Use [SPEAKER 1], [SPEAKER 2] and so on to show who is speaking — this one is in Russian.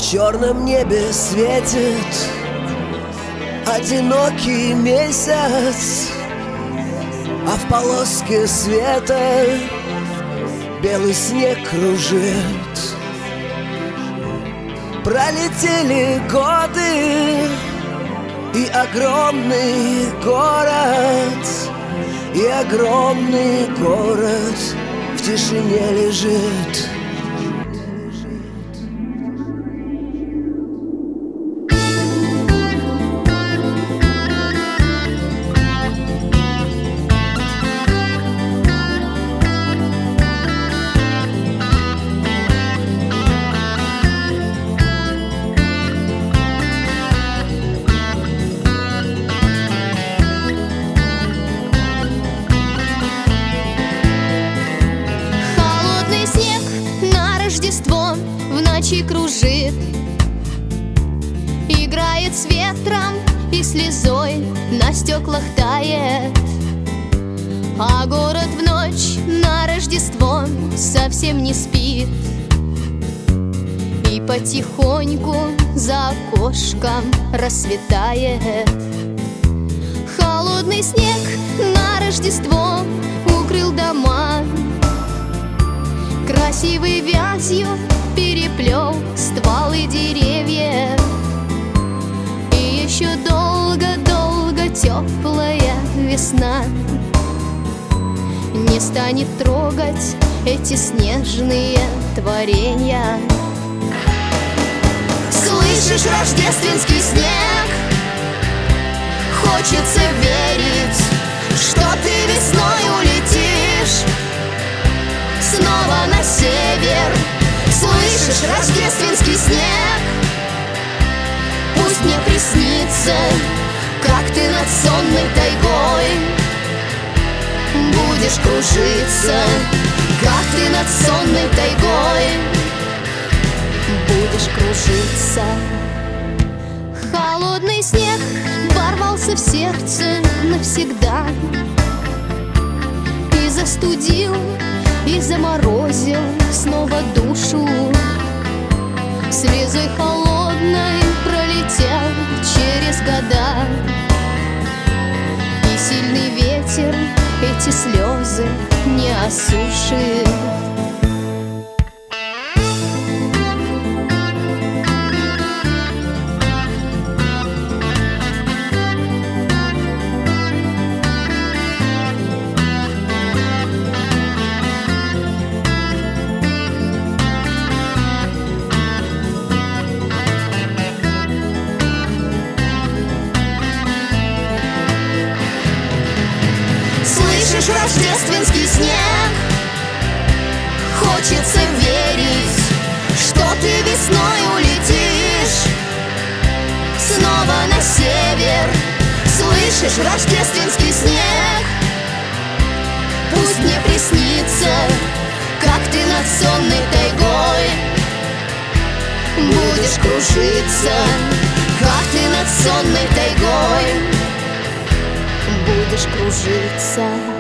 [SPEAKER 1] черном небе светит одинокий месяц, а в полоске света белый снег кружит. Пролетели годы, и огромный город, и огромный город в тишине лежит.
[SPEAKER 2] В ночи кружит, играет с ветром и слезой на стеклах тает. А город в ночь на Рождество совсем не спит, и потихоньку за окошком рассветает. Холодный снег на Рождество укрыл дома, красивой вязью переплел стволы деревьев. И еще долго-долго теплая весна не станет трогать эти снежные творения. Слышишь рождественский снег? Хочется верить, что ты весной улетишь снова на север. Слышишь рождественский снег? Пусть мне приснится, как ты над сонной тайгой будешь кружиться, как ты над сонной тайгой будешь кружиться. Холодный снег ворвался в сердце навсегда и застудил, и заморозил снова душу. Слезой холодной пролетел через года, и сильный ветер эти слезы не осушит. Слышишь рождественский снег? Хочется верить, что ты весной улетишь снова на север. Слышишь рождественский снег? Пусть мне приснится, как ты над сонной тайгой будешь кружиться, как ты над сонной тайгой будешь кружиться.